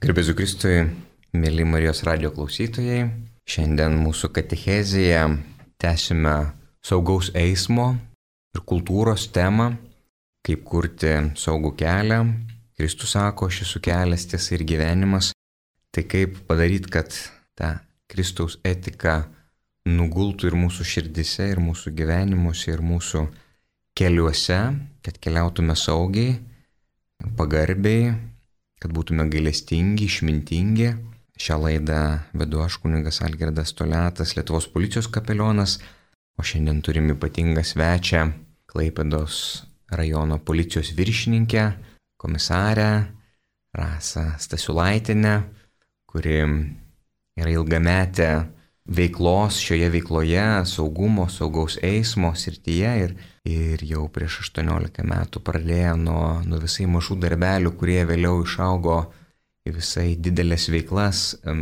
Garbėzu Kristui, mėly Marijos radijo klausytojai, šiandien mūsų katechezėje tęsime saugaus eismo ir kultūros temą, kaip kurti saugų kelią. Kristus sako, aš esu kelias, tiesa ir gyvenimas. Tai kaip padaryti, kad ta Kristaus etika nugultų ir mūsų širdise, ir mūsų gyvenimuose, ir mūsų keliuose, kad keliautume saugiai, pagarbiai, kad būtume gailestingi, išmintingi. Šią laidą vedu aš, kunigas Algirdas Toliatas, Lietuvos policijos kapelionas, o šiandien turim ypatingą svečią, Klaipėdos rajono policijos viršininkę, komisarę Rasą Stasiulaitienę, kuri yra ilgametė veiklos šioje veikloje, saugumo, saugaus eismo srityje ir jau prieš 18 metų pradėjo nuo visai mažų darbelių, kurie vėliau išaugo į visai didelės veiklas,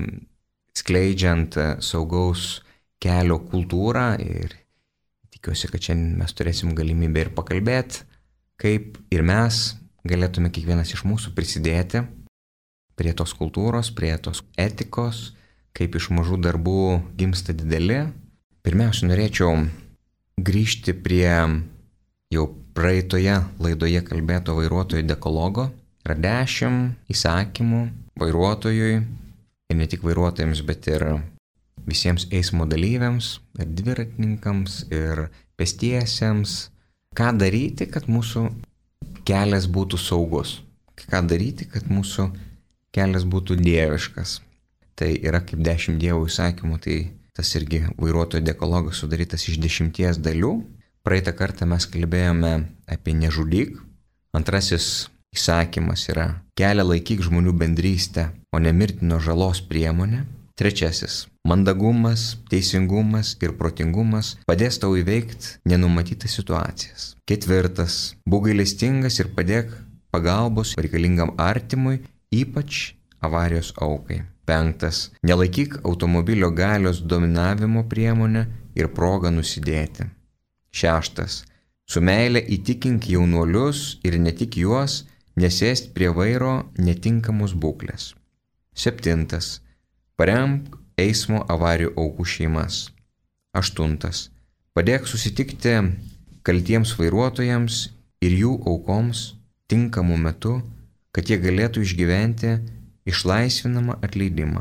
skleidžiant saugaus kelio kultūrą, ir tikiuosi, kad šiandien mes turėsim galimybę ir pakalbėti, kaip ir mes galėtume kiekvienas iš mūsų prisidėti prie tos kultūros, prie tos etikos, kaip iš mažų darbų gimsta dideli. Pirmiausia, norėčiau grįžti prie jau praeitoje laidoje kalbėto vairuotojo dekalogo. Yra 10 įsakymų vairuotojui, ir ne tik vairuotojams, bet ir visiems eismo dalyviams, ir dviratininkams, ir pėstiesiems. Ką daryti, kad mūsų kelias būtų saugus? Ką daryti, kad mūsų kelias būtų dieviškas? Tai yra kaip 10 Dievo įsakymų, tai tas irgi vairuotojo dekalogas sudarytas iš 10 dalių. Praeitą kartą mes kalbėjome apie nežudyk. Antrasis įsakymas yra kelią laikyk žmonių bendrystę, o ne mirtino žalos priemonę. Trečiasis mandagumas, teisingumas ir protingumas padės tau įveikti nenumatytas situacijas. Ketvirtas būk gailestingas ir padėk pagalbos reikalingam artimui, ypač avarijos aukai. Penktas nelaikyk automobilio galios dominavimo priemonę ir progą nusidėti. Šeštas su meile įtikink jaunuolius ir ne tik juos nesėsti prie vairo netinkamos būklės. Septintas paremk eismo avarijų aukų šeimas. Aštuntas padėk susitikti kaltiems vairuotojams ir jų aukoms tinkamu metu, kad jie galėtų išgyventi išlaisvinamą atleidimą.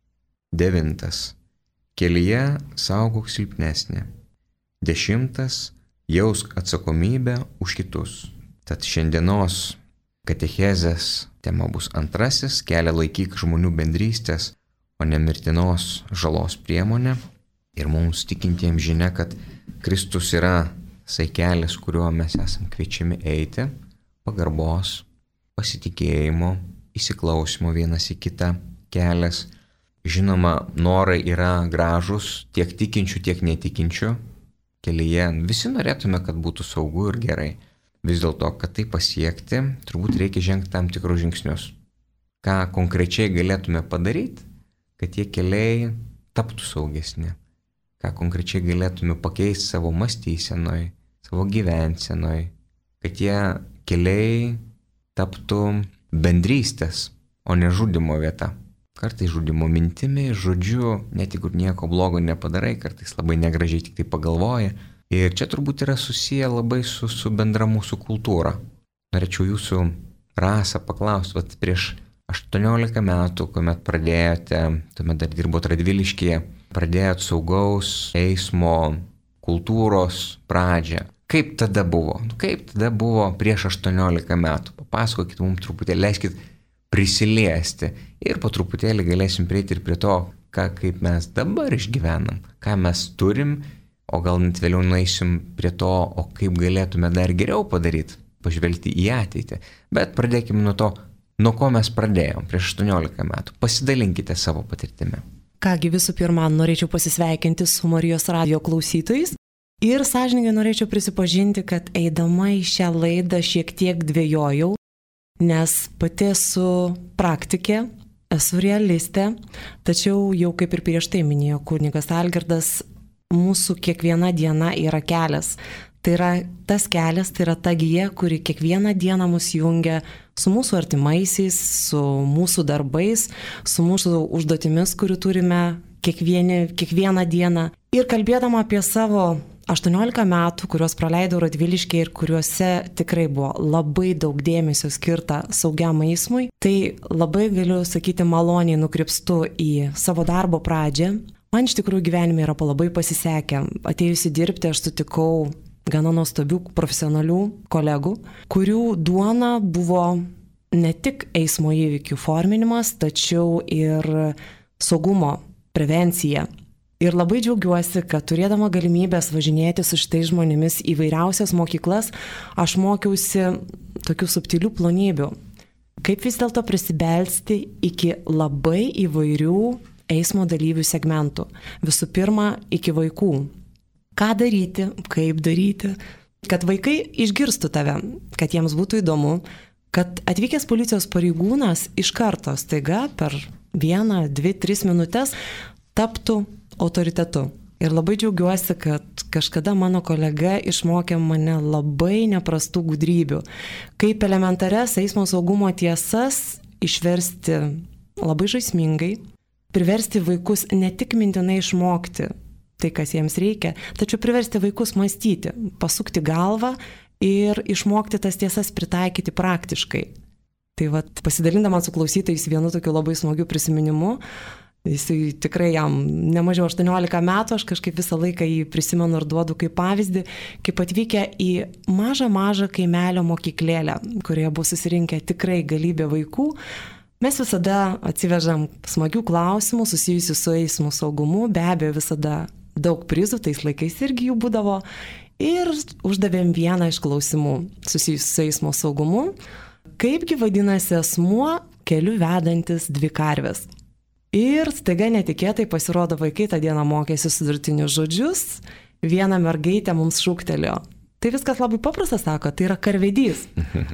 Devintas kelyje saugok silpnesnį. 10 jausk atsakomybę už kitus. Tad šiandienos katechezės tema bus antrasis kelią laikyk žmonių bendrystės, o ne mirtinos žalos priemonė. Ir mums tikintiems žinia, kad Kristus yra tasai kelias, kuriuo mes esam kviečiami eiti, pagarbos, pasitikėjimo, įsiklausimo vienas į kitą kelias. Žinoma, norai yra gražus tiek tikinčių, tiek netikinčių kelyje. Visi norėtume, kad būtų saugu ir gerai. Vis dėlto, kad tai pasiekti, turbūt reikia žengti tam tikrus žingsnius. Ką konkrečiai galėtume padaryti, kad tie keliai taptų saugesni. Ką konkrečiai galėtume pakeisti savo mąstysenoj, savo gyvensenoj, kad tie keliai taptų bendrystės, o ne žudimo vieta. Kartais žudimo mintimi, žodžiu, net jeigu nieko blogo nepadarai, kartais labai negražiai tik tai pagalvoji. Ir čia turbūt yra susiję labai su bendra mūsų kultūra. Norėčiau jūsų Rasą paklausti, prieš 18 metų, kuomet pradėjote, tuomet dar dirbot Radviliškyje, pradėjot saugaus eismo kultūros pradžią. Kaip tada buvo? Kaip tada buvo prieš 18 metų? Papasakokit mums truputėlį, leiskit prisiliesti ir po truputėlį galėsim prieiti ir prie to, kaip mes dabar išgyvenam, ką mes turim, o gal net vėliau nueisim prie to, o kaip galėtume dar geriau padaryti, pažvelgti į ateitį. Bet pradėkime nuo to, nuo ko mes pradėjom prieš 18 metų. Pasidalinkite savo patirtimi. Kągi, visų pirma, norėčiau pasisveikinti su Marijos radijo klausytojais. Ir sąžininkai norėčiau prisipažinti, kad eidama į šią laidą šiek tiek dvejojau, nes pati esu praktikė, esu realistė, tačiau jau kaip ir prieš tai minėjo kunigas Algirdas, mūsų kiekviena diena yra kelias. Tai yra tas kelias, tai yra ta gija, kuri kiekvieną dieną mus jungia su mūsų artimaisiais, su mūsų darbais, su mūsų užduotimis, kurių turime kiekvieną dieną. Ir kalbėdama apie savo 18 metų, kuriuos praleidau Radviliškyje ir kuriuose tikrai buvo labai daug dėmesio skirta saugiam eismui, tai labai galiu sakyti maloniai nukrypstu į savo darbo pradžią. Man iš tikrųjų gyvenime yra labai pasisekę. Atėjusi dirbti aš sutikau gana nuostabių profesionalių kolegų, kurių duona buvo ne tik eismo įvykių forminimas, tačiau ir saugumo prevencija. Ir labai džiaugiuosi, kad turėdama galimybės važinėti su šitais žmonėmis į vairiausias mokyklas, aš mokiausi tokių subtilių plonybių. Kaip vis dėlto prisibelsti iki labai įvairių eismo dalyvių segmentų. Visų pirma, iki vaikų. Ką daryti, kaip daryti, kad vaikai išgirstų tave, kad jiems būtų įdomu, kad atvykęs policijos pareigūnas iš karto staiga per 1, 2, 3 minutės taptų autoritetu. Ir labai džiaugiuosi, kad kažkada mano kolega išmokė mane labai neprastų gudrybių, kaip elementarias eismo saugumo tiesas išversti labai žaismingai, priversti vaikus ne tik mintinai išmokti tai, kas jiems reikia, tačiau priversti vaikus mąstyti, pasukti galvą ir išmokti tas tiesas pritaikyti praktiškai. Tai pasidalindama su klausytojais vienu tokiu labai smagiu prisiminimu, jisai tikrai jam nemažiau 18 metų, aš kažkaip visą laiką jį prisimenu ir duodu kaip pavyzdį, kaip atvykę į mažą kaimelio mokyklėlę, kurioje buvo susirinkę tikrai galybė vaikų. Mes visada atsivežam smagių klausimų susijusių su eismo saugumu, be abejo visada daug prizų, tais laikais irgi jų būdavo, ir uždavėm vieną iš klausimų susijusių su eismo saugumu, kaipgi vadinasi asmuo keliu vedantis 2 karves. Ir staiga netikėtai pasirodo vaikai tą dieną mokėsi sudurtinius žodžius, viena mergaitė mums šūktelėjo. Tai viskas labai paprasta, sako, tai yra karvedys.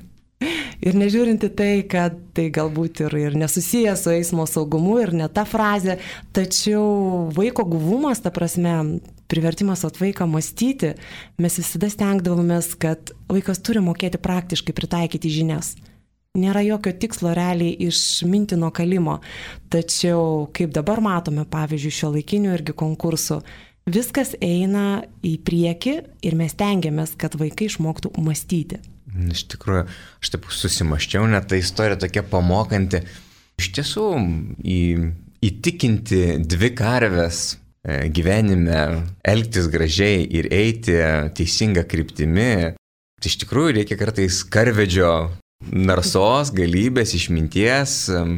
Ir nežiūrinti tai, kad tai galbūt ir nesusijęs su eismo saugumu ir ne ta frazė, tačiau vaiko guvumas, ta prasme, privertimas vaiką mąstyti, mes visada stengdavomės, kad vaikas turi mokėti praktiškai pritaikyti žinias. Nėra jokio tikslo realiai išminti nuo kalimo, tačiau kaip dabar matome, pavyzdžiui, šiuolaikinių irgi konkursų, viskas eina į priekį ir mes tengiamės, kad vaikai išmoktų mąstyti. Iš tikrųjų, aš taip susimaščiau, net ta istorija tokia pamokanti. Iš tiesų, įtikinti 2 karves gyvenime, elgtis gražiai ir eiti teisinga kryptimi, tai iš tikrųjų reikia kartais karvedžio narsos, galybės, išminties,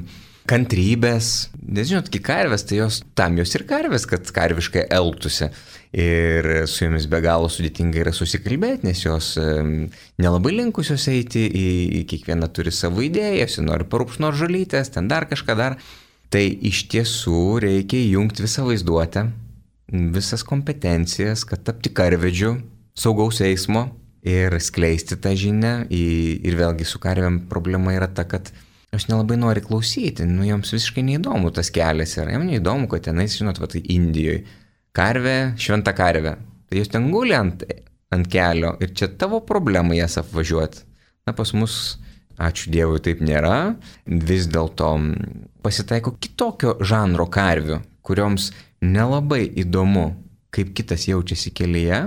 kantrybės. Nes žinot, kai karvės, tai jos ir karvės, kad karviškai elgtųsi. Ir su jomis be galo sudėtinga yra susikalbėti, nes jos nelabai linkusios eiti, į kiekvieną turi savo idėjas, nori parūpšnoti žolytės, ten dar kažką dar. Tai iš tiesų reikia įjungti visą vaizduotę, visas kompetencijas, kad tapti karvedžiu saugaus eismo ir skleisti tą žinią. Ir vėlgi su karvėm problema yra ta, kad jos nelabai nori klausyti, joms visiškai neįdomu tas kelias yra, jiems neįdomu, kad tenais, žinot, tai Indijoje. Karvė, šventa karvė. Tai jos ten guli ant kelio ir čia tavo problema jas apvažiuoti. Pas mus, ačiū Dievui, taip nėra. Vis dėlto pasitaiko kitokio žanro karvių, kurioms nelabai įdomu, kaip kitas jaučiasi kelyje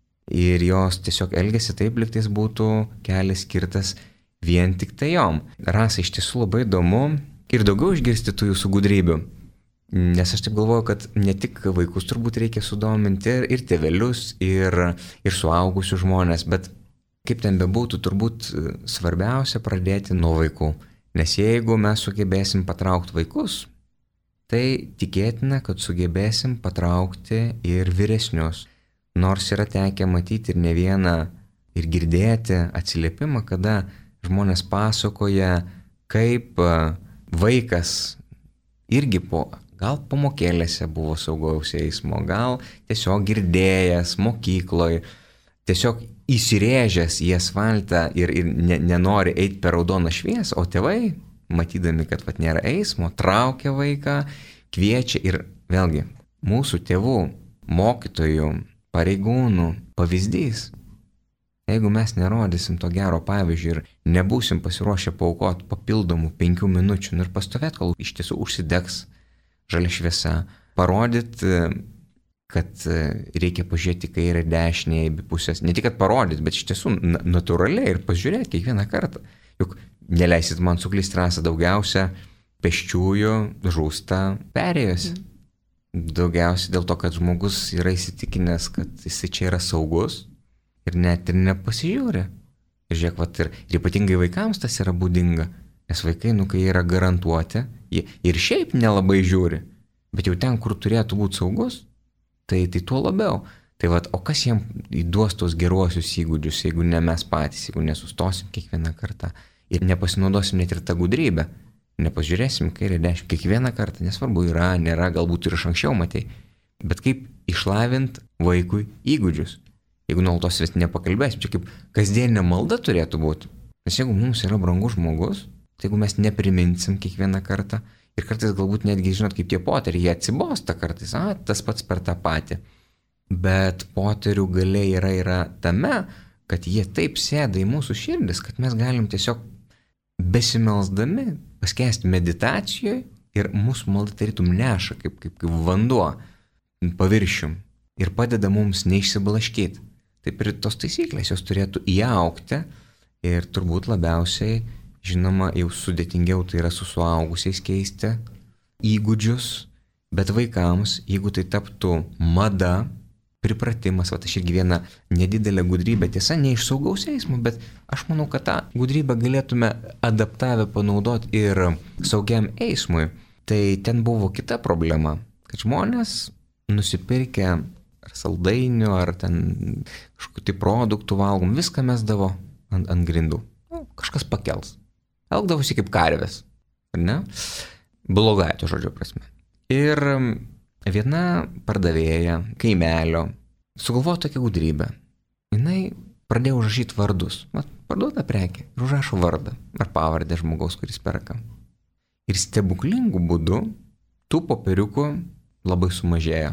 ir jos tiesiog elgiasi taip, lyg tais būtų kelias skirtas vien tik tai jom. Rasa, iš tiesų labai įdomu ir daugiau išgirsti tų jūsų gudrybių. Nes aš taip galvoju, kad ne tik vaikus turbūt reikia sudominti ir tėvelius, ir suaugusius žmonės, bet kaip ten bebūtų, turbūt svarbiausia pradėti nuo vaikų. Nes jeigu mes sugebėsim patraukti vaikus, tai tikėtina, kad sugebėsim patraukti ir vyresnius. Nors yra tekę matyti ir ne vieną ir girdėti atsiliepimą, kada žmonės pasakoja, kaip vaikas irgi gal pamokėlėse buvo saugaus eismo, gal tiesiog girdėjęs mokykloje, tiesiog įsirėžęs į asfaltą ir nenori eiti per raudoną šviesą, o tėvai, matydami, kad nėra eismo, traukia vaiką, kviečia ir vėlgi mūsų tėvų, mokytojų, pareigūnų pavyzdys Jeigu mes nerodysim to gero pavyzdžio ir nebūsim pasiruošę paaukoti papildomų 5 minučių ir pastovėt, kol iš tiesų užsidegs žalia šviesa, parodyti, kad reikia pažiūrėti kairę, dešinę, į pusės. Ne tik, kad parodyti, bet iš tiesų natūraliai ir pažiūrėti kiekvieną kartą. Juk neleisit man suklysti trasą, daugiausia pėsčiųjų žūsta perėjose. Daugiausiai dėl to, kad žmogus yra įsitikinęs, kad jisai čia yra saugus ir net ir nepasižiūri. Ir žiūrėk, ir ypatingai vaikams tas yra būdinga, nes vaikai, kai jie yra garantuoti, jie ir šiaip nelabai žiūri, bet jau ten, kur turėtų būti saugus, tai tuo labiau. Tai o kas jiem įduos tos geruosius įgūdžius, jeigu ne mes patys, jeigu nesustosim kiekvieną kartą ir nepasinaudosim net ir tą gudrybę, nepažiūrėsim kairę, dešinę kiekvieną kartą, nesvarbu yra, nėra, galbūt ir iš anksčiau matei, bet kaip išlavint vaikui įgūdžius. Jeigu nuolatos vis nepakalbėsim, čia kaip kasdieninė malda turėtų būti. Nes jeigu mums yra brangus žmogus, tai jeigu mes nepriminsim kiekvieną kartą ir kartais galbūt netgi, žinot, kaip tie poteriai, jie atsibosta kartais, tas pats per tą patį. Bet poterių galia yra tame, kad jie taip sėda į mūsų širdis, kad mes galim tiesiog besimelsdami paskęsti meditacijoje ir mūsų malda tarytum neša kaip vanduo paviršium ir padeda mums neišsiblaškyti. Taip ir tos taisyklės jos turėtų įaugti ir turbūt labiausiai, žinoma, jau sudėtingiau tai yra su suaugusiais keisti įgūdžius, bet vaikams, jeigu tai taptų mada, pripratimas, aš irgi vieną nedidelę gudrybę, tiesa, ne iš saugaus eismo, bet aš manau, kad tą gudrybę galėtume adaptavę panaudoti ir saugiam eismui. Tai ten buvo kita problema, kad žmonės nusipirkę ar saldainių, ar ten kažkokių tai produktų valgom, viską mesdavo ant grindų. Kažkas pakels. Elgdavosi kaip karvės, ar ne? Blogai to žodžio prasme. Ir viena pardavėja kaimelio sugalvojo tokią gudrybę. Jinai pradėjo užrašyti vardus. Parduota prekė ir užrašo vardą ar pavardę žmogaus, kuris perka. Ir stebuklingų būdų tų popieriukų labai sumažėjo.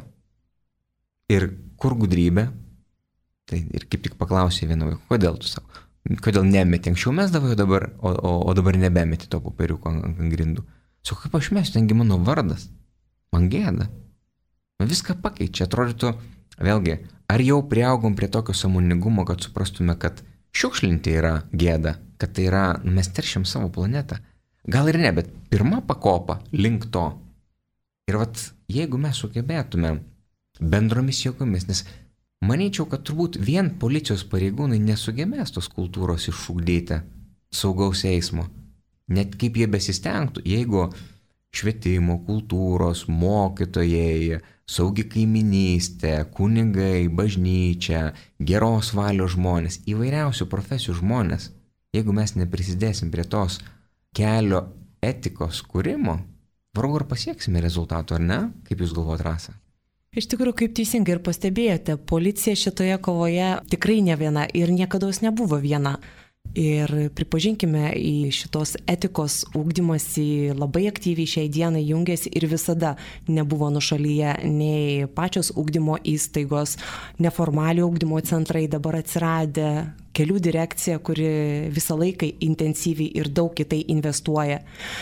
Ir kur gudrybė? Tai ir kaip tik paklausė vieną vaiką, kodėl tu sako? Kodėl nemeti? Anksčiau mesdavai dabar, o dabar nebemeti to popieriuko ant grindų. Sako, kaip aš mesiu, tengi mano vardas. Man gėda. Man viską pakeičia. Atrodytų, vėlgi, ar jau priaugom prie tokio sąmoningumo, kad suprastume, kad šiukšlinti yra gėda, kad tai yra, mes teršiam savo planetą. Gal ir ne, bet pirma pakopa link to. Ir jeigu mes sugebėtume bendromis jėgomis, nes manyčiau, kad turbūt vien policijos pareigūnai nesugebės tos kultūros išugdyti saugaus eismo. Net kaip jie besistengtų, jeigu švietimo, kultūros, mokytojai, saugi kaiminystė, kunigai, bažnyčia, geros valios žmonės, įvairiausių profesijų žmonės, jeigu mes neprisidėsim prie tos kelio etikos kūrimo, vargu ar pasieksime rezultatų, ar ne? Kaip jūs galvojat, Rasa? Iš tikrųjų, kaip teisingai ir pastebėjote, policija šitoje kovoje tikrai ne viena ir niekados nebuvo viena. Ir pripažinkime, į šitos etikos ugdymasi labai aktyviai šiai dienai jungiasi ir visada nebuvo nušalyje nei pačios ugdymo įstaigos, neformalio ugdymo centrai dabar atsiradę, kelių direkcija, kuri visą laiką intensyviai ir daug į tai investuoja.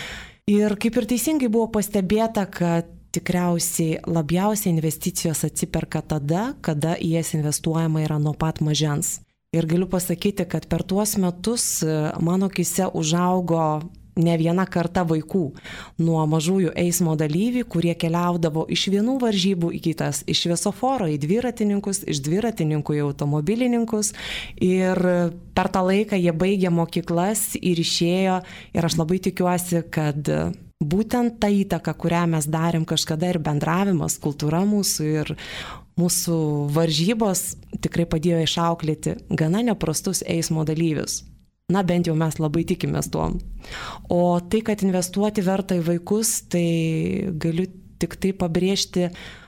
Ir kaip ir teisingai buvo pastebėta, kad tikriausiai labiausiai investicijos atsiperka tada, kada į jas investuojama yra nuo pat mažens. Ir galiu pasakyti, kad per tuos metus mano akyse užaugo ne viena karta vaikų nuo mažųjų eismo dalyvių, kurie keliaudavo iš vienų varžybų į kitas, iš šviesoforo į dviratininkus, iš dviratininkų į automobilininkus. Ir per tą laiką jie baigė mokyklas ir išėjo. Ir aš labai tikiuosi, kad būtent ta įtaka, kurią mes darėm kažkada ir bendravimas, kultūra mūsų ir mūsų varžybos tikrai padėjo išauklėti gana neprastus eismo dalyvius. Na, bent jau mes labai tikimės tuom. O tai, kad investuoti verta į vaikus, tai galiu tik tai pabrėžti,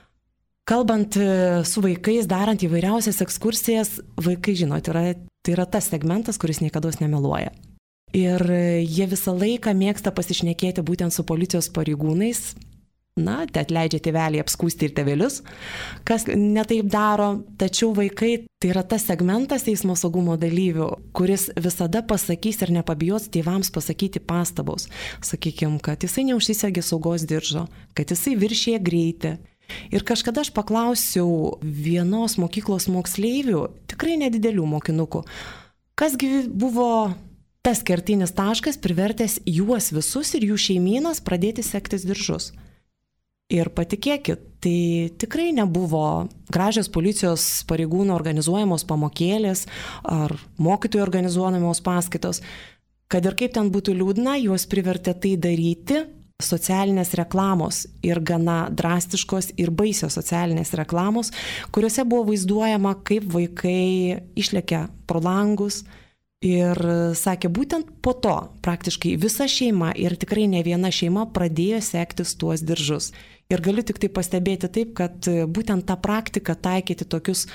kalbant su vaikais, darant įvairiausias ekskursijas, vaikai, žinot, tai yra tas segmentas, kuris niekados nemeluoja. Ir jie visą laiką mėgsta pasišnekėti būtent su policijos pareigūnais. te atleidžia tėveliai apskūsti ir tėvelius, kas netaip daro, tačiau vaikai tai yra tas segmentas eismo saugumo dalyvių, kuris visada pasakys ir nepabijos tėvams pasakyti pastabos. Sakykime, kad jisai neužsisegė saugos diržo, kad jisai viršė greitį. Ir kažkada aš paklausiau vienos mokyklos moksleivių, tikrai nedidelių mokinukų, kasgi buvo tas kertinis taškas privertęs juos visus ir jų šeimynas pradėti segtis diržus. Ir patikėkit, tai tikrai nebuvo gražios policijos pareigūnų organizuojamos pamokėlės ar mokytojų organizuojamos paskaitos. Kad ir kaip ten būtų liūdna, juos privertė tai daryti socialinės reklamos ir gana drastiškos ir baisios socialinės reklamos, kuriuose buvo vaizduojama, kaip vaikai išlekia pro langus. Ir sakė, būtent po to praktiškai visa šeima ir tikrai ne viena šeima pradėjo segtis tuos diržus. Ir galiu tik tai pastebėti taip, kad būtent tą praktiką taikyti tokius,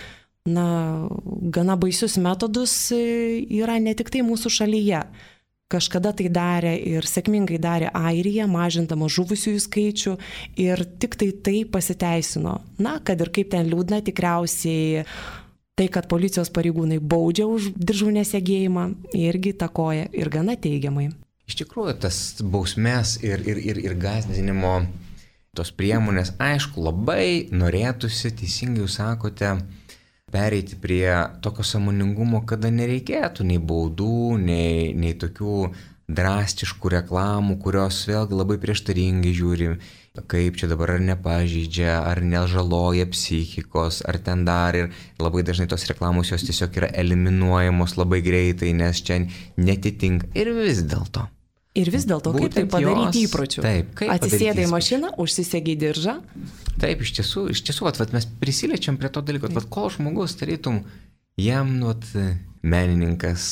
gana baisius metodus yra ne tik tai mūsų šalyje. Kažkada tai darė ir sėkmingai darė Airija, mažindama žuvusiųjų skaičių ir tik tai pasiteisino. Kad ir kaip ten liūdna, tikriausiai tai, kad policijos pareigūnai baudžia už diržų nesegėjimą, irgi įtakoja ir gana teigiamai. Iš tikrųjų, tas bausmės ir gąsdinimo tos priemonės, aišku, labai norėtųsi, teisingai jūs sakote, pereiti prie tokio sąmoningumo, kada nereikėtų nei baudų, nei tokių drastiškų reklamų, kurios vėlgi labai prieštaringai žiūri, kaip čia dabar ar nepažeidžia, ar nežaloja psichikos, ar ten dar ir labai dažnai tos reklamos jos tiesiog yra eliminuojamos labai greitai, nes čia netitinka ir vis dėlto. Kaip tai padaryti įpročių? Taip, kaip atsisėdai į mašiną, užsisegiai diržą. Taip, iš tiesų, mes prisiliečiam prie to dalyko, kol žmogus, tarytum, jam, menininkas,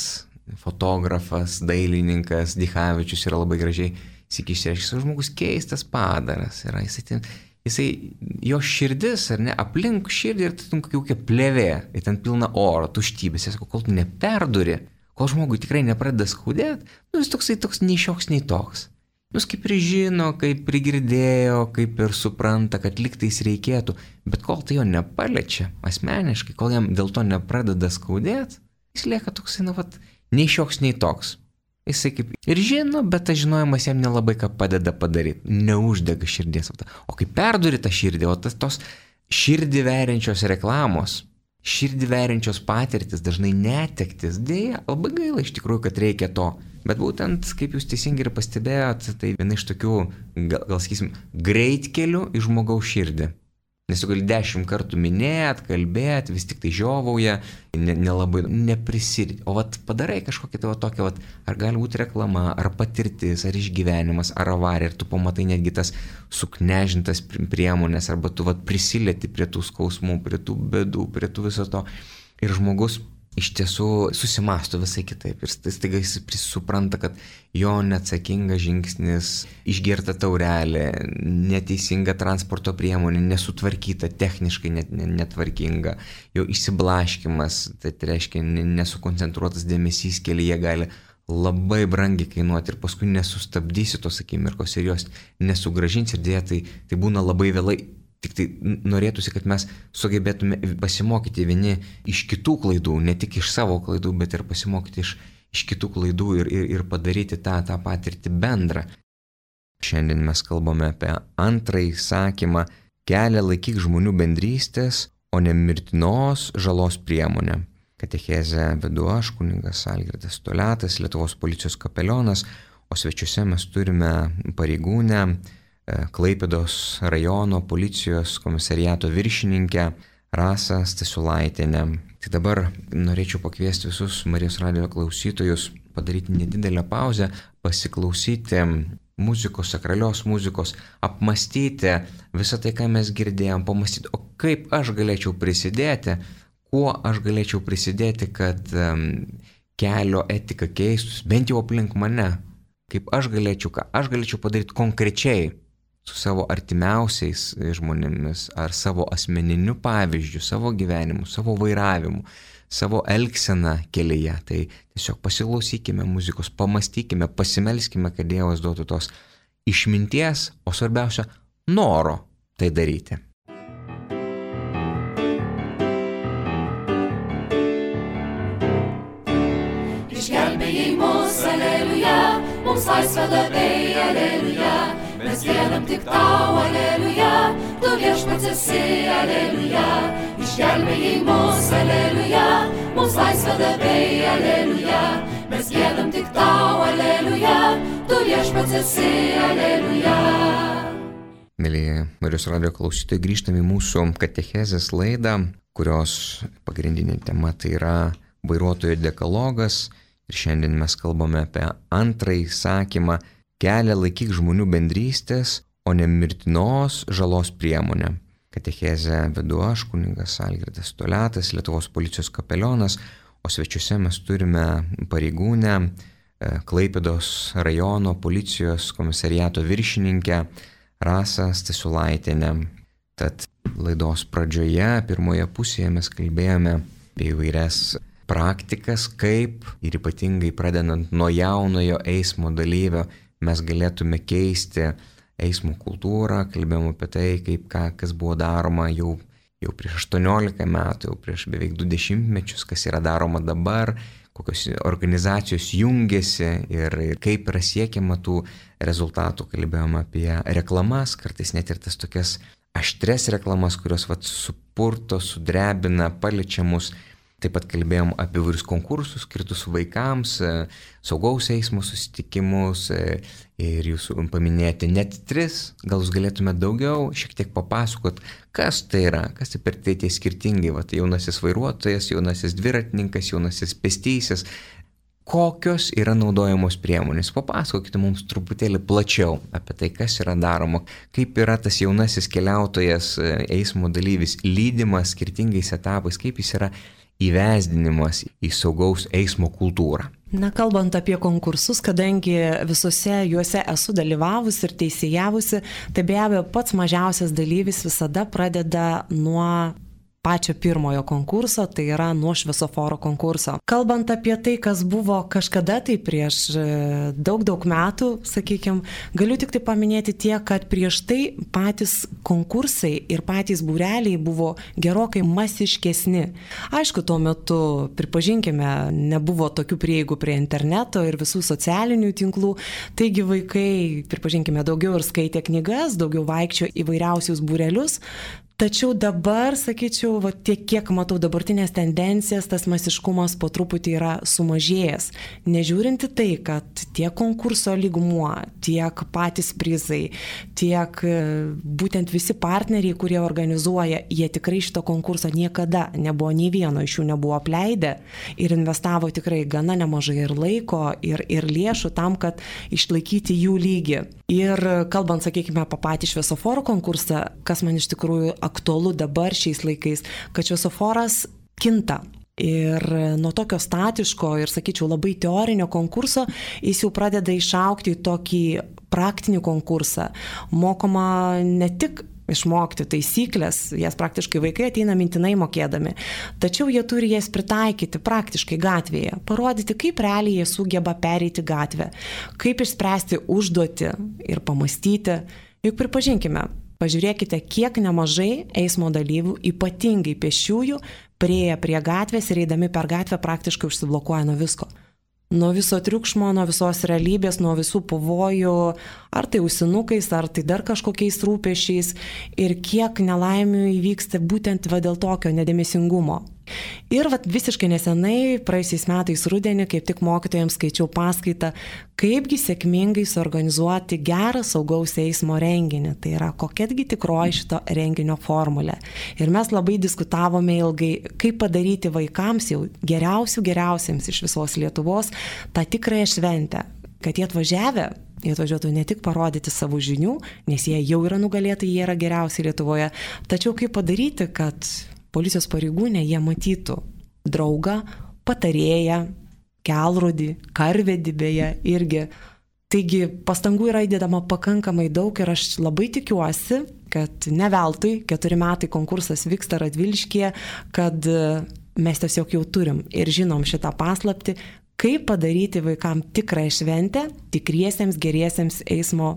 fotografas, dailininkas, Dichavičius yra labai gražiai įsikišęs, žmogus keistas padaras yra, jisai, jo širdis, ar ne, aplink širdį ir kokia plėvė, ir ten pilna oro, tuštybės, kol tu neperduri, kol žmogui tikrai nepradeda skaudėti, jis toks nei šioks, nei toks. Jis kaip ir žino, kaip ir girdėjo, kaip ir supranta, kad liktais reikėtų, bet kol tai jo nepaliečia asmeniškai, kol jam dėl to nepradeda skaudėti, jis lieka toksai, nei šioks, nei toks. Jisai kaip ir žino, bet tas žinojimas jam nelabai ką padeda padaryti, neuždega širdies. O kai perduri tą širdį, tos širdį veriančios reklamos, širdį veriančios patirtis, dažnai netektis, dėja, labai gaila iš tikrųjų, kad reikia to. Bet būtent, kaip jūs teisingai ir pastebėjot, tai viena iš tokių, gal sakysim, greitkelių į žmogaus širdį. Nes tu gali 10 kartų minėt, kalbėt, vis tik tai žiovauja, nelabai neprisirti. O padarai kažkokią tokią, ar gali būti reklama, ar patirtis, ar išgyvenimas, ar avarija, ir tu pamatai netgi tas suknežintas priemonės, arba tu prisilieti prie tų skausmų, prie tų bėdų, prie tų viso to. Ir žmogus iš tiesų susimąsto visai kitaip ir staiga jis supranta, kad jo neatsakingas žingsnis, išgerta taurelė, neteisinga transporto priemonė, nesutvarkyta, techniškai netvarkinga, jo išsiblaškimas, tai reiškia nesukoncentruotas dėmesys kelyje gali labai brangiai kainuoti ir paskui nesustabdysi tos akimirkos ir jos nesugrąžins ir dėja tai būna labai vėlai. Tik tai norėtųsi, kad mes sugebėtume pasimokyti vieni iš kitų klaidų, ne tik iš savo klaidų, bet ir pasimokyti iš kitų klaidų ir padaryti tą patirtį bendrą. Šiandien mes kalbame apie antrąjį sakymą kelią laikyk žmonių bendrystės, o ne mirtinos žalos priemonę. Katechezę vedu aš, kunigas Algirdas Toliatas, Lietuvos policijos kapelionas, o svečiuose mes turime pareigūnę, Klaipėdos rajono policijos komisariato viršininkę Rasą Stasiulaitienę. Tai dabar norėčiau pakviesti visus Marijos radijo klausytojus padaryti nedidelę pauzę, pasiklausyti muzikos, sakralios muzikos, apmastyti visą tai, ką mes girdėjom, pamastyti, o kaip aš galėčiau prisidėti, kuo aš galėčiau prisidėti, kad kelio etika keistus, bent jau aplink mane, kaip aš galėčiau padaryti konkrečiai su savo artimiausiais žmonėmis ar savo asmeniniu pavyzdžiu, savo gyvenimu, savo vairavimu, savo elgseną kelyje. Tai tiesiog pasiklausykime muzikos, pamastykime, pasimelskime, kad Dievas duotų tos išminties, o svarbiausia, noro tai daryti. Išgelbėjai mus, aleliuja, mums laisvę davei, aleliuja, mes giedam tik tau, aleliuja, tu viešpats esi, aleliuja. Išgelbėjai mus, aleliuja, mums laisvę davei, aleliuja, mes giedam tik tau, aleliuja, tu viešpats esi, aleliuja. Mėly Marijos radijo klausytojai, grįžtame į mūsų katechezės laidą, kurios pagrindinė tema tai yra vairuotojo dekalogas. Ir šiandien mes kalbame apie antrąjį sakymą kelią laikyk žmonių bendrystės, o ne mirtinos žalos priemonę. Katechezę vedu aš, kunigas Algirdas Toliatas, Lietuvos policijos kapelionas, o svečiuose mes turime pareigūnę, Klaipėdos rajono policijos komisariato viršininkę Rasą Stasiulaitienę. Tad laidos pradžioje, pirmoje pusėje mes kalbėjome apie įvairias praktikas, kaip ir ypatingai pradedant nuo jaunojo eismo dalyvio mes galėtume keisti eismo kultūrą, kalbėjome apie tai, kas buvo daroma jau prieš 18 metų, jau prieš beveik 20 mečius, kas yra daroma dabar, kokios organizacijos jungiasi ir kaip yra siekiama tų rezultatų. Kalbėjome apie reklamas, kartais net ir tas tokias aštres reklamas, kurios supurto, sudrebina, paliečia mus. Taip pat kalbėjom apie vairius konkursus skirtus vaikams, saugaus eismo susitikimus ir jūs paminėjote net 3, gal jūs galėtumėte daugiau šiek tiek papasakot, kas tai yra, kas tai per tie skirtingai, jaunasis vairuotojas, jaunasis dviratininkas, jaunasis pėstysis, kokios yra naudojamos priemonės. Papasakokite mums truputėlį plačiau apie tai, kas yra daroma, kaip yra tas jaunasis keliautojas, eismo dalyvis lydimas skirtingais etapais, kaip jis yra įvesdinimas į saugaus eismo kultūrą. Na, kalbant apie konkursus, kadangi visuose juose esu dalyvavusi ir teisėjavusi, tai be abejo pats mažiausias dalyvis visada pradeda nuo pačio pirmojo konkurso, tai yra nuo šviesoforo konkurso. Kalbant apie tai, kas buvo kažkada, tai prieš daug metų, sakykime, galiu tik tai paminėti tiek, kad prieš tai patys konkursai ir patys būreliai buvo gerokai masiškesni. Aišku, tuo metu, pripažinkime, nebuvo tokių prieigų prie interneto ir visų socialinių tinklų, taigi vaikai, pripažinkime, daugiau ir skaitė knygas, daugiau vaikščiojo įvairiausius būrelius. Tačiau dabar, sakyčiau, tiek kiek matau dabartinės tendencijas, tas masiškumas po truputį yra sumažėjęs. Nežiūrinti tai, kad tiek konkurso lygmuo, tiek patys prizai, tiek būtent visi partneriai, kurie organizuoja, jie tikrai šito konkurso niekada nebuvo, nei vieno iš jų nebuvo apleidę ir investavo tikrai gana nemažai ir laiko, ir lėšų tam, kad išlaikyti jų lygį. Ir kalbant, sakykime, apie patį šviesoforo konkursą, kas man iš tikrųjų aktualu dabar šiais laikais, kad šviesoforas kinta. Ir nuo tokio statiško ir, sakyčiau, labai teorinio konkurso jis jau pradeda išaugti į tokį praktinį konkursą. Mokoma ne tik išmokti taisyklės, jas praktiškai vaikai ateina mintinai mokėdami, tačiau jie turi jas pritaikyti praktiškai gatvėje, parodyti, kaip realiai jie sugeba pereiti gatvę, kaip išspręsti užduotį ir pamastyti. Juk pripažinkime, pažiūrėkite, kiek nemažai eismo dalyvių, ypatingai pėsčiųjų, prieėję prie gatvės ir eidami per gatvę praktiškai užsiblokuoja nuo visko. Nuo viso triukšmo, nuo visos realybės, nuo visų pavojų, ar tai ausinukais, ar tai dar kažkokiais rūpesčiais ir kiek nelaimių įvyksta būtent dėl tokio nedėmesingumo. Ir visiškai nesenai, praėjusiais metais rudenį, kaip tik mokytojams skaičiau paskaitą, kaipgi sėkmingai suorganizuoti gerą saugaus eismo renginį. Tai yra, kokiatgi tikroji šito renginio formulė. Ir mes labai diskutavome ilgai, kaip padaryti vaikams jau geriausiams iš visos Lietuvos tą tikrąją šventę, kad jie atvažiuotų ne tik parodyti savo žinių, nes jie jau yra nugalėtojai, jie yra geriausi Lietuvoje, tačiau kaip padaryti, kad policijos pareigūnė jie matytų draugą, patarėją, kelrodį, karvedį beje irgi. Taigi pastangų yra įdedama pakankamai daug ir aš labai tikiuosi, kad ne veltui 4 metai konkursas vyksta Radviliškyje, kad mes tiesiog jau turim ir žinom šitą paslaptį, kaip padaryti vaikams tikrąją šventę, tikriesiems geriesiems eismo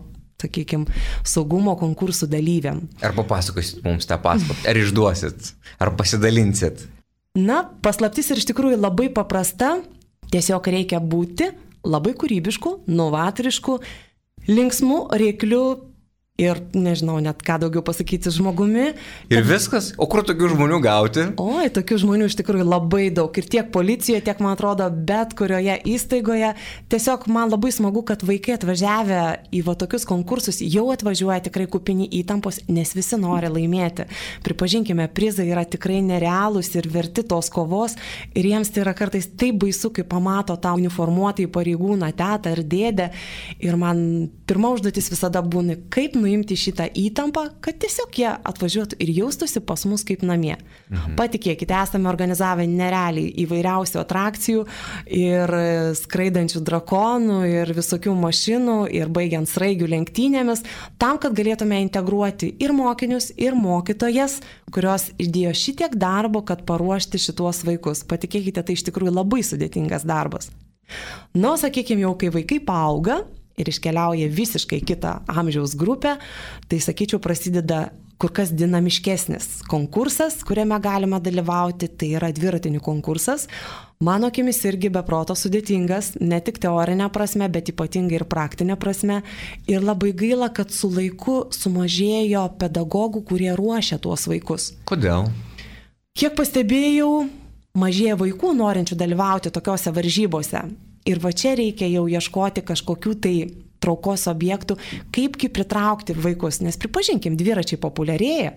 sakykime, saugumo konkursų dalyviam. Ar papasakosit mums tą paslaptį, ar išduosit, ar pasidalinsit? Na, paslaptis ir iš tikrųjų labai paprasta, tiesiog reikia būti labai kūrybišku, novatorišku, linksmu, reikliu ir nežinau net ką daugiau pasakyti žmogumi. Ir viskas? O kur tokių žmonių gauti? Oi, tokių žmonių iš tikrųjų labai daug. Ir tiek policijoje, tiek, man atrodo, bet kurioje įstaigoje. Tiesiog man labai smagu, kad vaikai atvažiavę į va tokius konkursus jau atvažiuoja tikrai kupini įtampos, nes visi nori laimėti. Pripažinkime, prizai yra tikrai nerealūs ir verti tos kovos. Ir jiems tai yra kartais taip baisu, kai pamato tą uniformuotą pareigūną, tetą ir dėdę. Ir man pirma užduotis visada būna, kaip nuimti šitą įtampą, kad tiesiog jie atvažiuotų ir jaustųsi pas mus kaip namie. Patikėkite, esame organizavę nerealiai įvairiausių atrakcijų ir skraidančių drakonų ir visokių mašinų ir baigiant sraigių lenktynėmis, tam, kad galėtume integruoti ir mokinius, ir mokytojas, kurios įdėjo šitiek darbo, kad paruošti šituos vaikus. Patikėkite, tai iš tikrųjų labai sudėtingas darbas. Nu, sakykime, jau kai vaikai paauga ir iškeliauja visiškai kitą amžiaus grupę, tai, sakyčiau, prasideda kur kas dinamiškesnis konkursas, kuriame galima dalyvauti, tai yra dviratinių konkursas. Mano akimis irgi beproto sudėtingas, ne tik teorinė prasme, bet ypatingai ir praktinė prasme. Ir labai gaila, kad su laiku sumažėjo pedagogų, kurie ruošia tuos vaikus. Kodėl? Kiek pastebėjau, mažėja vaikų norinčių dalyvauti tokiose varžybose. Ir va čia reikia jau ieškoti kažkokių tai traukos objektų, kaipgi pritraukti vaikus, nes pripažinkim, dviračiai populiarėja,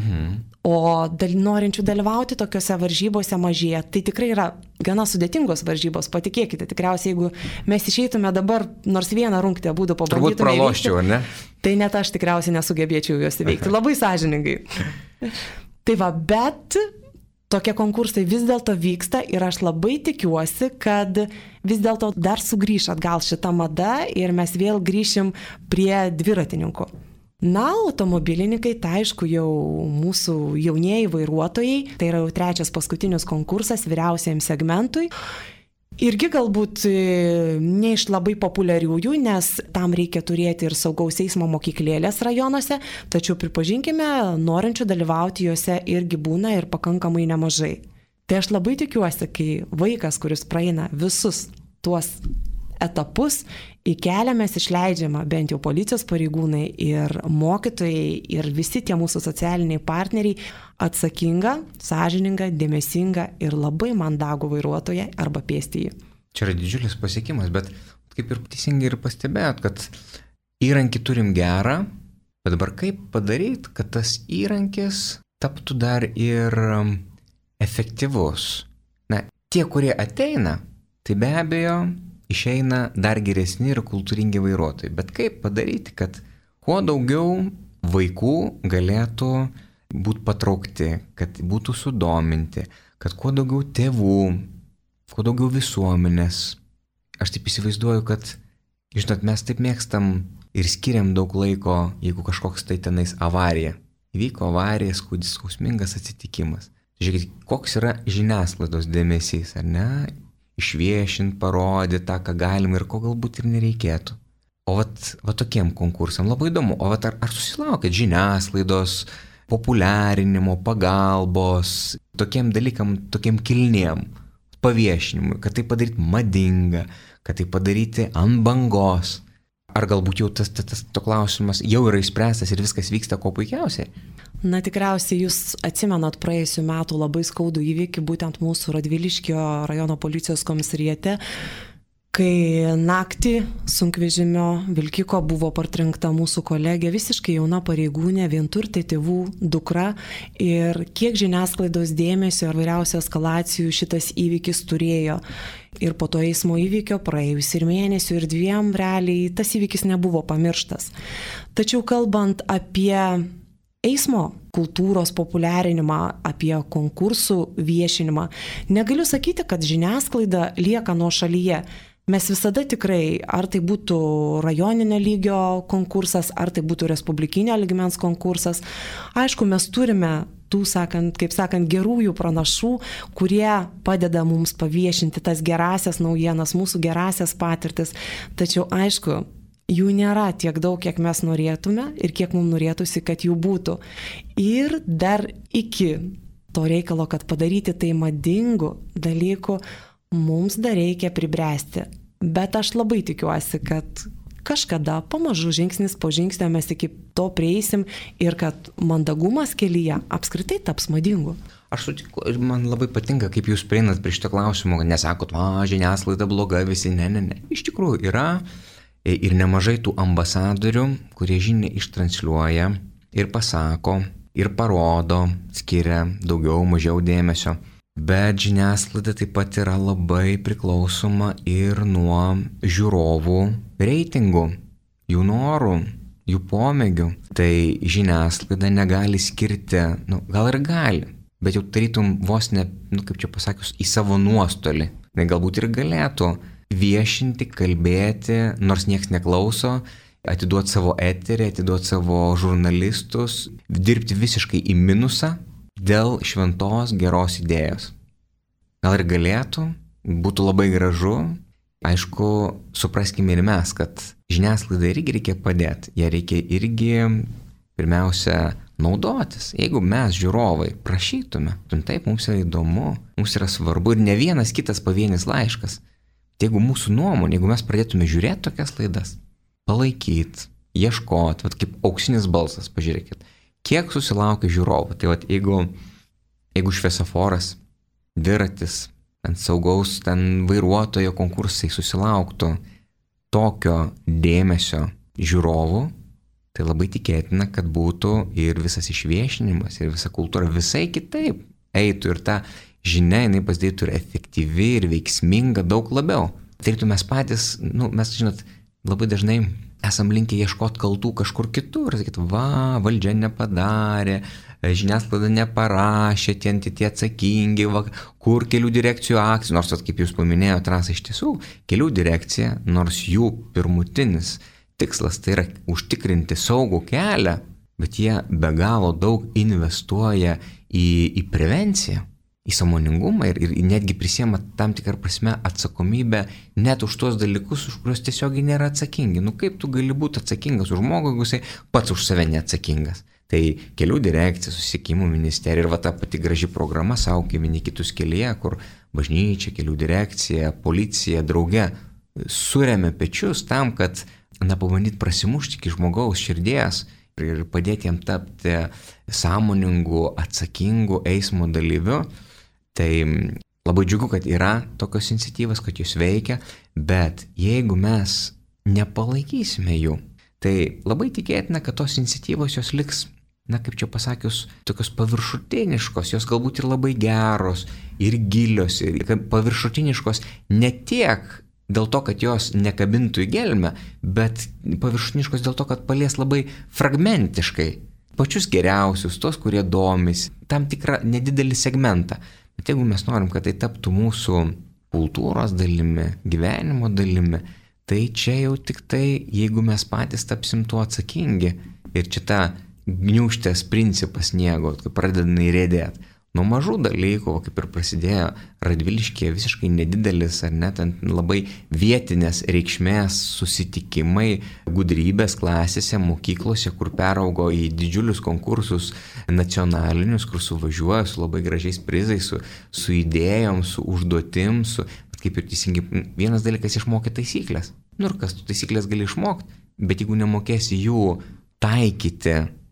o norinčių dalyvauti tokiose varžybose mažėja. Tai tikrai yra gana sudėtingos varžybos, patikėkite, tikriausiai jeigu mes išeitume dabar nors vieną rungtį būdų pabandytume turbūt praloščiau, ne? Tai net aš tikriausiai nesugebėčiau juos įveikti, labai sąžiningai. Tai va, bet tokie konkursai vis dėlto vyksta ir aš labai tikiuosi, kad vis dėlto dar sugrįš atgal šitą madą ir mes vėl grįšim prie dviratininkų. Na, automobilininkai, tai aišku, jau mūsų jaunieji vairuotojai, tai yra jau trečias paskutinis konkursas vyriausiajam segmentui. Irgi galbūt ne iš labai populiariųjų, nes tam reikia turėti ir saugaus eismo mokyklėlės rajonuose, tačiau pripažinkime, norinčių dalyvauti juose irgi būna ir pakankamai nemažai. Tai aš labai tikiuosi, kai vaikas, kuris praeina visus tuos etapus, į kelią mes išleidžiama bent jau policijos pareigūnai ir mokytojai ir visi tie mūsų socialiniai partneriai atsakingą, sąžiningą, dėmesingą ir labai mandagų vairuotoją arba pėstįjį. Čia yra didžiulis pasiekimas, bet kaip ir teisingai ir pastebėjot, kad įrankį turim gerą, bet dabar kaip padaryti, kad tas įrankis taptų dar ir efektyvus. Na, tie, kurie ateina, tai be abejo išeina dar geresni ir kultūringi vairuotojai. Bet kaip padaryti, kad kuo daugiau vaikų galėtų būti patraukti, kad būtų sudominti, kad kuo daugiau tėvų, kuo daugiau visuomenės. Aš taip įsivaizduoju, kad, žinot, mes taip mėgstam ir skiriam daug laiko, jeigu kažkoks tai tenais avarija. Įvyko avarija, skausmingas atsitikimas. Žiūrėkit, koks yra žiniasklaidos dėmesys, ar ne? Išviešinti, parodyti tą, ką galima ir ko galbūt ir nereikėtų. O va tokiem konkursam labai įdomu. O ar susilaukėt žiniasklaidos, populiarinimo, pagalbos, tokiem dalykam, tokiem kilniem, paviešinimui, kad tai padaryti madinga, kad tai padaryti ant bangos. Ar galbūt jau tas klausimas jau yra išspręstas ir viskas vyksta kuo puikiausiai? Na, tikriausiai jūs atsimenat praėjusių metų labai skaudų įvykį būtent mūsų Radviliškio rajono policijos komisariate, kai naktį sunkvežimio vilkiko buvo partrenkta mūsų kolegė, visiškai jauna pareigūnė, vienturtė tėvų dukra, ir kiek žiniasklaidos dėmesio ir vairiausių eskalacijų šitas įvykis turėjo. Ir po to eismo įvykio praėjus ir mėnesių, ir 2 realiai tas įvykis nebuvo pamirštas. Tačiau kalbant apie eismo kultūros populiarinimą, apie konkursų viešinimą, negaliu sakyti, kad žiniasklaida lieka nuošalyje. Mes visada tikrai, ar tai būtų rajoninio lygio konkursas, ar tai būtų respublikinio lygmens konkursas, aišku, mes turime tų, kaip sakant, gerųjų pranašų, kurie padeda mums paviešinti tas gerasias naujienas, mūsų gerasias patirtis. Tačiau, aišku, Jų nėra tiek daug, kiek mes norėtume ir kiek mums norėtųsi, kad jų būtų. Ir dar iki to reikalo, kad padaryti tai madingu dalyku, mums dar reikia pribręsti. Bet aš labai tikiuosi, kad kažkada pamažu žingsnis po žingsnio mes iki to prieisim ir kad mandagumas kelyje apskritai taps madingu. Aš sutinku ir man labai patinka, kaip jūs prieinat prie šito klausimo, nesakot, žiniasklaida bloga, visi, ne. Iš tikrųjų yra ir nemažai tų ambasadorių, kurie žinią ištransliuoja ir pasako, ir parodo, skiria daugiau, mažiau dėmesio. Bet žiniasklaida taip pat yra labai priklausoma ir nuo žiūrovų reitingų, jų norų, jų pomėgių. Tai žiniasklaida negali skirti, gal ir gali, bet jau tarytum vos ne, kaip čia pasakius, į savo nuostolį. Tai galbūt ir galėtų viešinti, kalbėti, nors nieks neklauso, atiduoti savo eterį, atiduoti savo žurnalistus, dirbti visiškai į minusą dėl šventos geros idėjos. Gal ir galėtų, būtų labai gražu. Aišku, supraskime ir mes, kad žiniasklaidai irgi reikia padėti, ją reikia irgi pirmiausia naudotis. Jeigu mes žiūrovai prašytume, taip mums yra įdomu, mums yra svarbu ir ne vienas kitas pavienis laiškas. Jeigu mūsų nuomonė, jeigu mes pradėtume žiūrėti tokias laidas, palaikyti, ieškoti, kaip auksinis balsas, pažiūrėkit, kiek susilaukia žiūrovų. Tai jeigu šviesoforas, dviratis, ant saugaus vairuotojo konkursai susilauktų tokio dėmesio žiūrovų, tai labai tikėtina, kad būtų ir visas išviešinimas, ir visa kultūra visai kitaip eitų ir ta žinia, jinai pasidarytų ir efektyvi, ir veiksminga daug labiau. Tai mes patys, mes, žinot, labai dažnai esam linkę ieškoti kaltų kažkur kitur ir sakyti, valdžia nepadarė, žiniasklaida neparašė, tie atsakingi, kur kelių direkcijų akcijų, nors, kaip jūs paminėjote, Rasa, iš tiesų, kelių direkcija, nors jų pirmutinis tikslas tai yra užtikrinti saugų kelią, bet jie be galo daug investuoja į prevenciją, į sąmoningumą ir netgi prisiema tam tikrą prasme atsakomybę net už tuos dalykus, už kuriuos tiesiogiai nėra atsakingi. Kaip tu gali būti atsakingas už žmogų, jeigu jisai pats už save neatsakingas? Tai kelių direkcija, susisiekimo ministerija ir ta pati graži programa Saugokime vieni kitus kelyje, kur bažnyčia, kelių direkcija, policija drauge suremia pečius tam, kad pabandyti prasimušti iki žmogaus širdies ir padėti jam tapti sąmoningu, atsakingu eismo dalyviu. Tai labai džiugu, kad yra tokios iniciatyvos, kad jos veikia, bet jeigu mes nepalaikysime jų, tai labai tikėtina, kad tos iniciatyvos jos liks, kaip čia pasakius, tokios paviršutiniškos, jos galbūt ir labai geros, ir gilios, ir paviršutiniškos ne tiek dėl to, kad jos nekabintų į gelmę, bet paviršutiniškos dėl to, kad palies labai fragmentiškai pačius geriausius, tos, kurie domisi, tam tikrą nedidelį segmentą. Bet jeigu mes norim, kad tai taptų mūsų kultūros dalimi, gyvenimo dalimi, tai čia jau tik tai, jeigu mes patys tapsim tuo atsakingi. Ir čia ta gniūžtės principas sniego, kai pradeda įrėdėti. Nuo mažų dalykų, kaip ir prasidėjo Radviliškyje, visiškai nedidelis ar net labai vietinės reikšmės susitikimai gudrybės klasėse, mokyklose, kur peraugo į didžiulius konkursus nacionalinius, kur suvažiuoja su labai gražiais prizais, su idėjom, su užduotim, kaip ir teisingai, vienas dalykas išmokyti taisyklės. Ir kas tu taisyklės gali išmokti, bet jeigu nemokėsi jų taikyti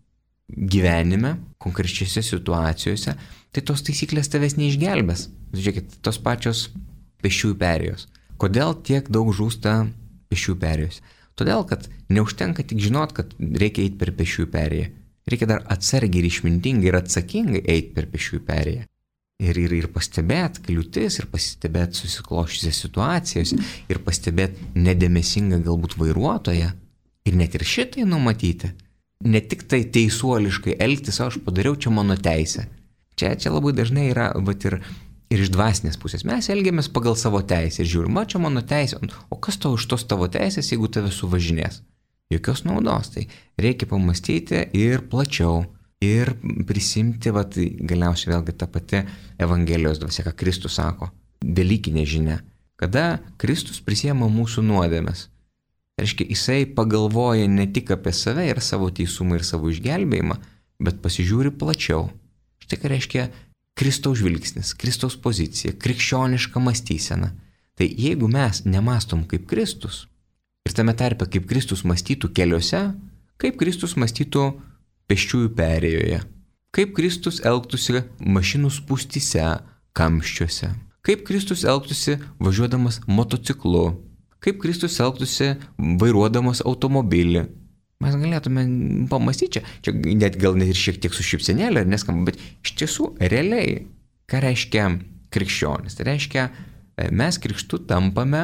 gyvenime, konkrečiose situacijose, tai tos taisyklės tavęs neišgelbės. Žiūrėkit, tos pačios pėsčiųjų perėjos. Kodėl tiek daug žūsta pėsčiųjų perėjos? Todėl, kad neužtenka tik žinot, kad reikia eiti per pėsčiųjų perėją. Reikia dar atsargiai ir išmintingai ir atsakingai eiti per pėsčiųjų perėją. Ir pastebėti kliūtis, ir pastebėti susikloščiusias situacijas, ir pastebėti nedėmesingą galbūt vairuotoją. Ir net ir šitai numatyti. Ne tik tai teisuoliškai elgtis, aš padariau, čia mano teisė. Čia labai dažnai yra ir iš dvasinės pusės. Mes elgiamės pagal savo teisę ir žiūrim, čia mano teisė. O kas tau iš tos tavo teisės, jeigu tave suvažinės? Jokios naudos. Tai reikia pamastyti ir plačiau. Ir prisimti, galiausiai vėlgi ta pati Evangelijos dvasia, ką Kristus sako. Velykinė žinia. Kada Kristus prisiema mūsų nuodėmes. Tai reiškia, jisai pagalvoja ne tik apie save ir savo teisumą ir savo išgelbėjimą, bet pasižiūri plačiau. Štai ką reiškia Kristaus žvilgsnis, Kristaus pozicija, krikščioniška mąstysena. Tai jeigu mes nemastom kaip Kristus, ir tame tarpe kaip Kristus mąstytų keliuose, kaip Kristus mąstytų pėsčiųjų perėjoje, kaip Kristus elgtųsi mašinų spūstyse, kamščiuose, kaip Kristus elgtųsi važiuodamas motociklu, kaip Kristus elgtųsi vairuodamas automobilį. Mes galėtume pamastyti čia net gal net ir šiek tiek su šypsenėle, neskamba, bet iš tiesų realiai, ką reiškia krikščionis? Tai reiškia, mes krikštu tampame,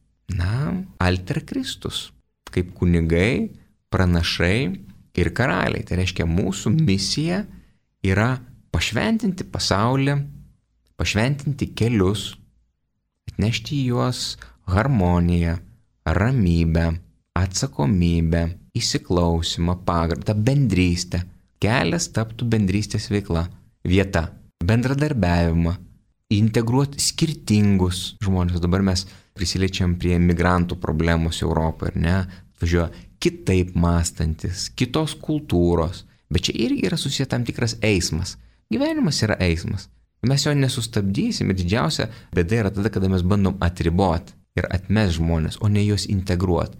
alter Kristus, kaip kunigai, pranašai ir karaliai. Tai reiškia, mūsų misija yra pašventinti pasaulį, pašventinti kelius, atnešti į juos harmoniją, ramybę, atsakomybę, įsiklausimą, pagarbą, bendrystę. Kelias taptų bendrystės veikla, vieta, bendradarbiavimą, integruoti skirtingus žmonės. Dabar mes prisiliečiam prie migrantų problemos Europoje, ar ne? Važiuoja kitaip mąstantis, kitos kultūros. Bet čia irgi yra susiję tam tikras eismas. Gyvenimas yra eismas. Mes jo nesustabdysim ir didžiausia bėda yra tada, kada mes bandom atriboti ir atmest žmonės, o ne juos integruoti.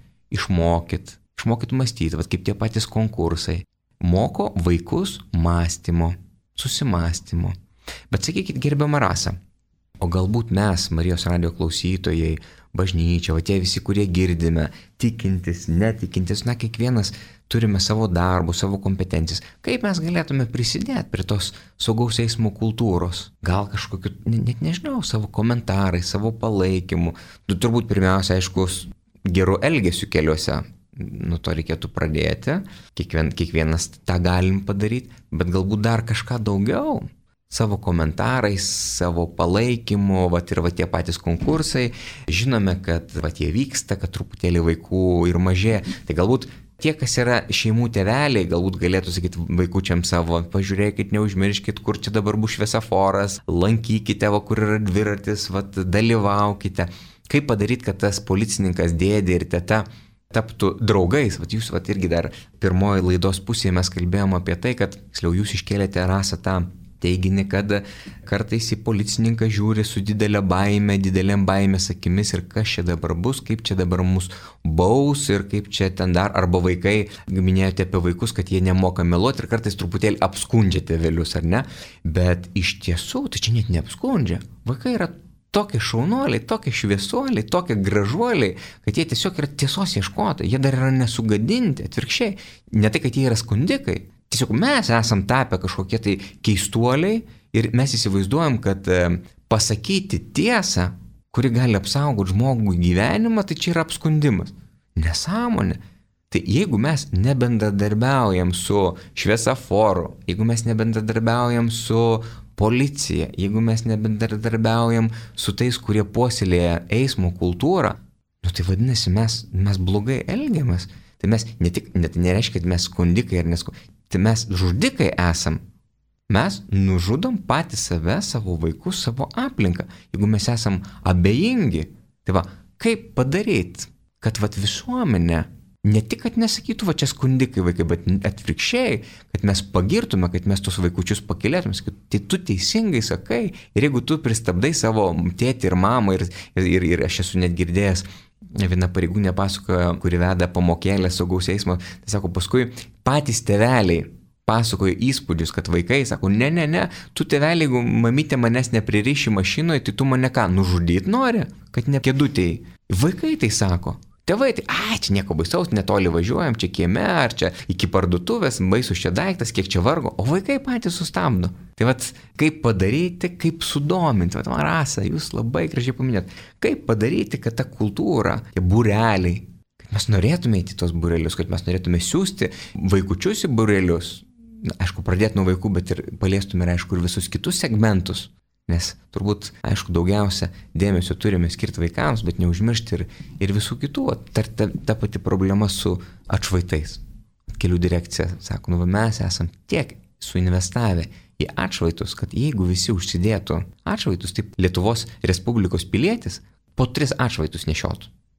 Išmokyt mąstyti, kaip tie patys konkursai. Moko vaikus mąstymo, susimąstymo. Bet sakykit, gerbiama Rasa, o galbūt mes, Marijos radijo klausytojai, bažnyčia, tie visi, kurie girdime, tikintis, netikintis, kiekvienas turime savo darbų, savo kompetencijas. Kaip mes galėtume prisidėti prie tos saugaus eismo kultūros? Gal kažkokiu, net nežinau, savo komentarai, savo palaikymu. Turbūt pirmiausia, aišku, geru elgesiu keliuose. Nuo to reikėtų pradėti. Kiekvienas tą galim padaryti, bet galbūt dar kažką daugiau. Savo komentarais, savo palaikymu, ir tie patys konkursai. Žinome, kad jie vyksta, kad truputėlį vaikų ir mažėja. Tai galbūt tie, kas yra šeimų tėveliai, galbūt galėtų sakyti vaikučiam savo, pažiūrėkit, neužmirškit, kur čia dabar bus šviesaforas, lankykite, kur yra dviratis, dalyvaukite. Kaip padaryti, kad tas policininkas, dėdė ir teta taptų draugais? Jūs irgi dar pirmoji laidos pusėje mes kalbėjom apie tai, kad jūs iškėlėte Rasą tą teiginį, kad kartais į policininką žiūri su didelė baime, didelėm baimės akimis ir kas čia dabar bus, kaip čia dabar mus baus ir kaip čia ten dar, arba vaikai, minėjote apie vaikus, kad jie nemoka meluoti ir kartais truputėlį apskundžia tėvelius, ar ne? Bet iš tiesų, tai čia net neapskundžia. Vaikai yra tokie šaunuoliai, tokie šviesuoliai, tokie gražuoliai, kad jie tiesiog yra tiesos ieškotojai, jie dar yra nesugadinti, atvirkščiai. Ne tai, kad jie yra skundikai. Tiesiog mes esam tapę kažkokie tai keistuoliai ir mes įsivaizduojam, kad pasakyti tiesą, kuri gali apsaugoti žmogų gyvenimą, tai čia yra apskundimas. Nesąmonė. Tai jeigu mes nebendradarbiaujam su šviesaforu, jeigu mes nebendradarbiaujam su policija, jeigu mes nebendradarbiaujam su tais, kurie puoselėja eismo kultūrą, tai vadinasi, mes blogai elgiamės. Tai mes nereiškia, kad mes skundikai ar neskundikai. Tai mes žudikai esam. Mes nužudom patys save, savo vaikus, savo aplinką. Jeigu mes esam abejingi, tai kaip padaryti, kad visuomenė ne tik, kad nesakytų, čia skundikai vaikai, bet atvirkščiai, kad mes pagirtume, kad mes tos vaikučius pakylėtume, tai tu teisingai sakai. Ir jeigu tu pristabdai savo tėtį ir mamą ir aš esu net girdėjęs, viena pareigūnė pasakojo, kuri veda pamokėlę saugaus eismo, tai sako, paskui patys tėveliai pasakojo įspūdžius, kad vaikai sako, ne, tu tėveliai, jeigu mamytė manęs nepririši mašinoje, tai tu mane ką, nužudyti nori, kad ne kėdutėjai. Vaikai tai sako. Tėvai tai, čia nieko baisaus, netoli važiuojam, čia kieme, ar čia iki parduotuvės, baisus čia daiktas, kiek čia vargo, o vaikai patys sustabdo. Tai kaip padaryti, kaip sudominti, Rasa, jūs labai gražiai paminėt, kaip padaryti, kad ta kultūra, tie būreliai, kad mes norėtume įti tos būrelius, kad mes norėtume siūsti vaikučius į būrelius, aišku, pradėti nuo vaikų, bet ir paliestume, aišku, ir visus kitus segmentus. Nes turbūt, aišku, daugiausia dėmesio turime skirti vaikams, bet neužmiršti ir visų kitų. Ta pati problema su atšvaitais. Kelių direkcija sako, mes esam tiek suinvestavę į atšvaitus, kad jeigu visi užsidėtų atšvaitus, taip Lietuvos Respublikos pilietis po 3 atšvaitus nešiotų.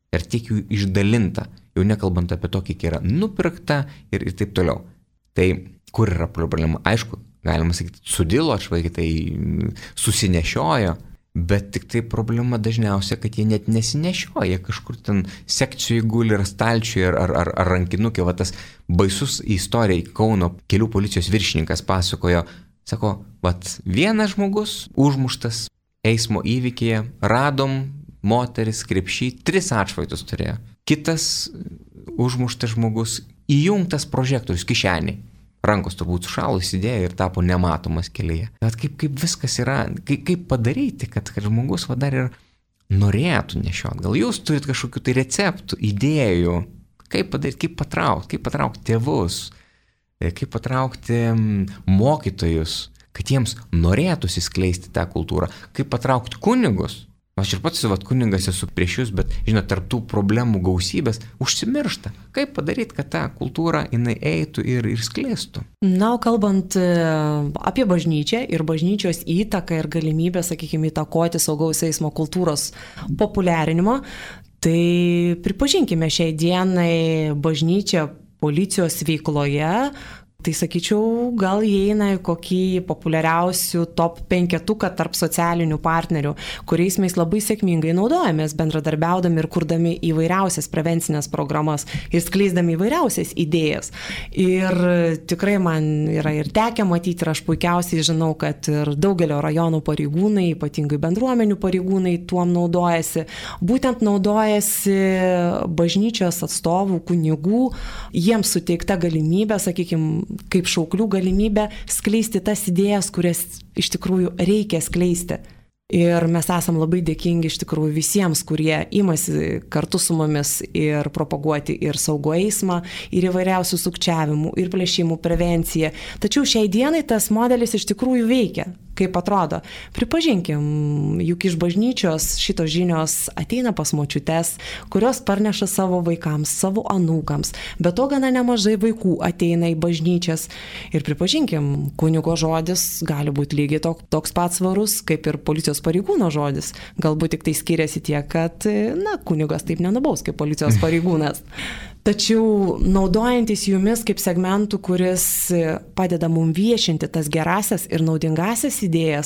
ir tiek jų išdalinta, jau nekalbant apie to, kiek yra nupirkta ir taip toliau. Tai kur yra problema? Aišku, galima sakyti, sudilo, atšvaigiai tai susinešiojo, bet tik tai problema dažniausia, kad jie net nesinešioja, kažkur ten sekcijų guli ar stalčiui ar rankinukė. Va tas baisus istorija Kauno kelių policijos viršininkas pasakojo, sako, vat vienas žmogus užmuštas eismo įvykyje, radom moteris krepšį, 3 atšvaitus turėjo. Kitas užmuštas žmogus įjungtas prožektorius kišeniai. Rankos turbūt sušalo, įsidėjo ir tapo nematomas kelyje. Bet kaip viskas yra, kaip padaryti, kad žmogus dar ir norėtų nešiot. Gal jūs turit kažkokių tai receptų, idėjų, kaip padaryti, kaip patraukti tėvus, kaip patraukti mokytojus, kad jiems norėtųsi skleisti tą kultūrą, kaip patraukti kunigus. Aš ir pats kunigas esu prieš jūs, bet, žinot, tarp tų problemų gausybės užsimiršta. Kaip padaryti, kad ta kultūra jinai eitų ir skleistų? Na, o kalbant apie bažnyčią ir bažnyčios įtaką ir galimybę, sakykime, įtakoti saugaus eismo kultūros populiarinimo, tai pripažinkime, šiai dienai bažnyčia policijos veikloje, tai sakyčiau, gal įeina į kokį populiariausių top 5 tarp socialinių partnerių, kuriais mes labai sėkmingai naudojamės, bendradarbiaudami ir kurdami įvairiausias prevencinės programas ir skleisdami įvairiausias idėjas. Ir tikrai man yra ir tekę matyti, ir aš puikiausiai žinau, kad ir daugelio rajonų pareigūnai, ypatingai bendruomenių pareigūnai tuom naudojasi. Būtent naudojasi bažnyčios atstovų, kunigų, jiems suteikta galimybė, sakykime, kaip šauklių galimybę skleisti tas idėjas, kurias iš tikrųjų reikia skleisti. Ir mes esam labai dėkingi iš tikrųjų visiems, kurie imasi kartu su mumis ir propaguoti ir saugų eismą, ir įvairiausių sukčiavimų, ir plėšimų prevenciją. Tačiau šiai dienai tas modelis iš tikrųjų veikia. Kaip atrodo, pripažinkim, juk iš bažnyčios šitos žinios ateina pas močiutes, kurios parneša savo vaikams, savo anūkams, bet to gana nemažai vaikų ateina į bažnyčias. Ir pripažinkim, kunigo žodis gali būti lygiai toks pats svarus, kaip ir policijos pareigūno žodis. Galbūt tik tai skiriasi tiek, kad, kunigas taip nenubaus kaip policijos pareigūnas. Tačiau naudojantis jumis kaip segmentų, kuris padeda mums viešinti tas gerasias ir naudingasias idėjas,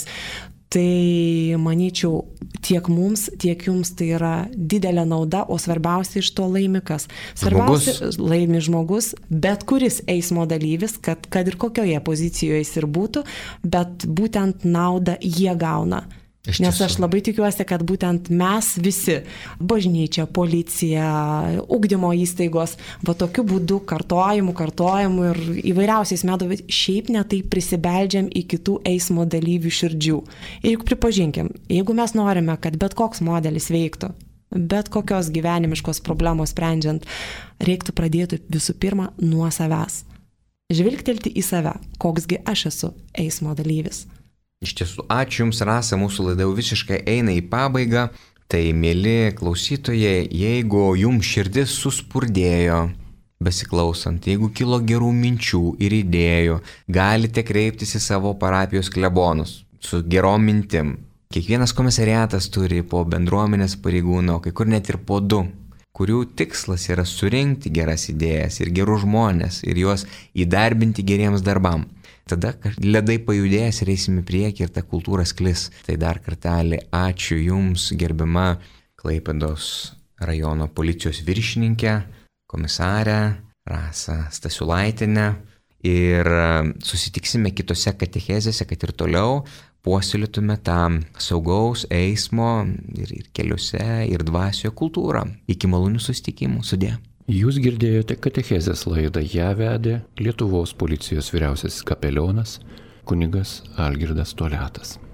tai manyčiau tiek mums, tiek jums tai yra didelė nauda, o svarbiausia iš to laimi kas? Svarbiausia laimi žmogus, bet kuris eismo dalyvis, kad ir kokioje pozicijoje jis ir būtų, bet būtent naudą jie gauna. Nes aš labai tikiuosi, kad būtent mes visi, bažnyčia, policija, ugdymo įstaigos, tokiu būdu kartojimu ir įvairiausiais metodais šiaip netai prisibeldžiam į kitų eismo dalyvių širdžių. Ir juk pripažinkim, jeigu mes norime, kad bet koks modelis veiktų, bet kokios gyvenimiškos problemos sprendžiant, reiktų pradėti visų pirma nuo savęs. Žvilgtelti į save, koksgi aš esu eismo dalyvis. Iš tiesų, ačiū Jums, Rasa, mūsų laida jau visiškai eina į pabaigą. Tai, mėly klausytojai, jeigu Jums širdis suspurdėjo besiklausant, jeigu kilo gerų minčių ir idėjų, galite kreiptis į savo parapijos klebonus su gerom mintim. Kiekvienas komisariatas turi po bendruomenės pareigūną, o kai kur net ir po 2, kurių tikslas yra surinkti geras idėjas ir gerus žmonės ir juos įdarbinti geriems darbam. Tada ledai pajudės ir eisime priekį ir ta kultūra sklis. Tai dar kartelį ačiū Jums, gerbiama Klaipėdos rajono policijos viršininkė, komisarė Rasa Stasiulaitienė. Ir susitiksime kitose katechezėse, kad ir toliau puoselėtume tą saugaus eismo ir keliuose ir dvasioje kultūrą. Iki malonių susitikimų. Sudie. Jūs girdėjote katechezės laidą, ją vedė Lietuvos policijos vyriausiasis kapelionas kunigas Algirdas Toliatas.